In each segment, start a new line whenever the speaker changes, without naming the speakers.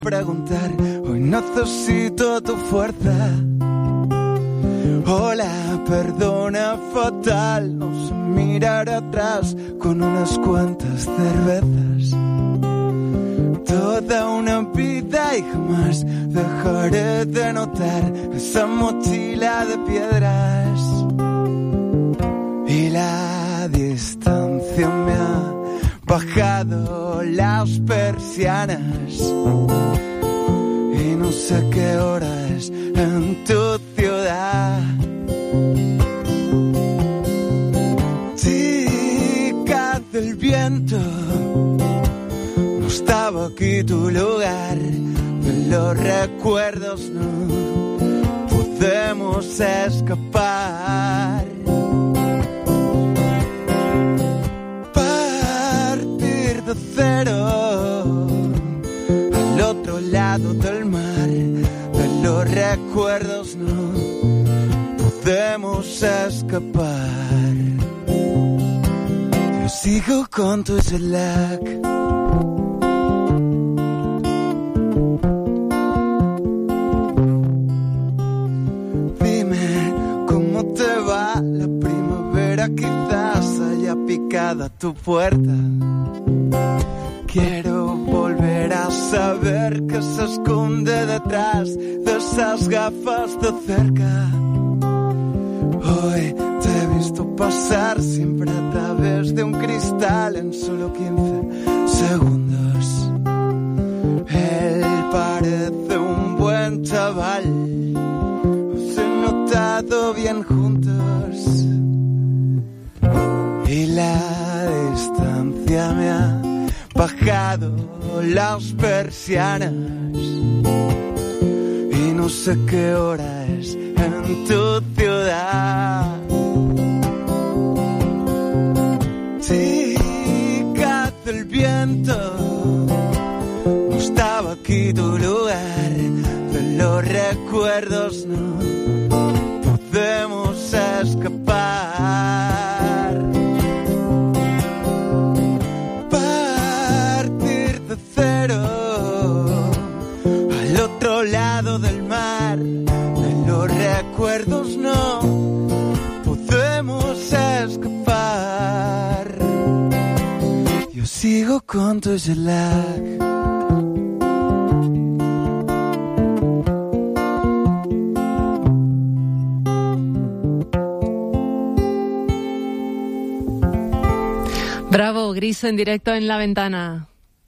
preguntar, hoy necesito tu fuerza. Hola, perdona fatal, no sé mirar atrás con unas cuantas cervezas. Toda una vida y jamás dejaré de notar esa mochila de piedras. Y la distancia me ha bajado las persianas. Y no sé qué hora es en tu ciudad. Chica del viento, no estaba aquí tu lugar. De los recuerdos no podemos escapar. Partir de cero al otro lado del mar. De los recuerdos no podemos escapar. Yo sigo con tu jet lag. Dime cómo te va la primavera, quizás haya picado a tu puerta. Quiero volver a saber qué se esconde detrás de esas gafas de cerca. Hoy te he visto pasar siempre a través de un cristal en solo 15 segundos. Él parece un buen chaval, os he notado bien juntos. Y la distancia me ha bajado las persianas. Y no sé qué hora es en tu ciudad. Chica del viento, no estaba aquí tu lugar. De los recuerdos no podemos escapar. Partir de cero al otro lado del mar. De los recuerdos no podemos escapar. Yo sigo con tu jet lag.
Bravo, Gris en directo en La Ventana.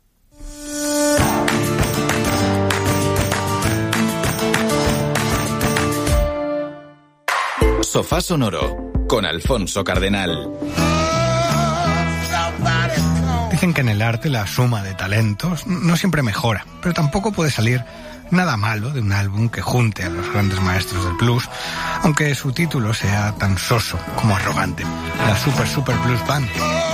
Sofá Sonoro con Alfonso Cardenal.
Dicen que en el arte la suma de talentos no siempre mejora, pero tampoco puede salir nada malo de un álbum que junte a los grandes maestros del blues, aunque su título sea tan soso como arrogante. La Super Blues Band.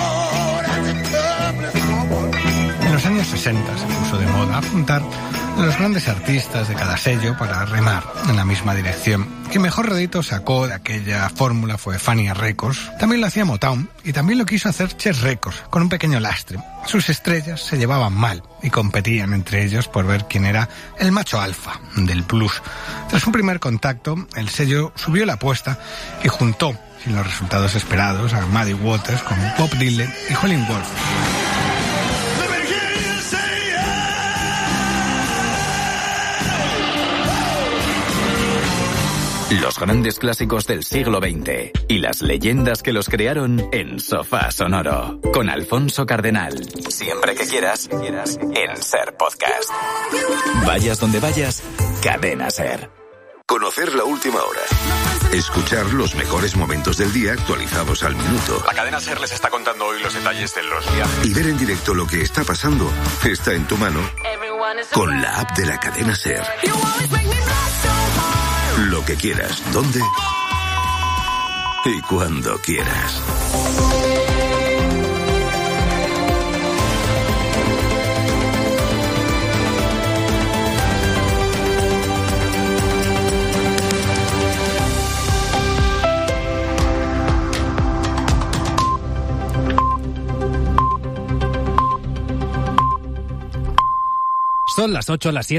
En los años 60 se puso de moda juntar a los grandes artistas de cada sello para remar en la misma dirección. Quien mejor rédito sacó de aquella fórmula fue Fania Records. También lo hacía Motown y también lo quiso hacer Chess Records, con un pequeño lastre. Sus estrellas se llevaban mal y competían entre ellos por ver quién era el macho alfa del blues. Tras un primer contacto, el sello subió la apuesta y juntó, sin los resultados esperados, a Muddy Waters con Bob Dylan y Howlin' Wolf.
Los grandes clásicos del siglo XX y las leyendas que los crearon en Sofá Sonoro con Alfonso Cardenal. Siempre que quieras, en Ser Podcast. Vayas donde vayas, Cadena Ser.
Conocer la última hora. Escuchar los mejores momentos del día actualizados al minuto.
La Cadena Ser les está contando hoy los detalles de los viajes.
Y ver en directo lo que está pasando está en tu mano con la app de la Cadena Ser. Lo que quieras, dónde y cuando quieras.
Son las 8, las 7.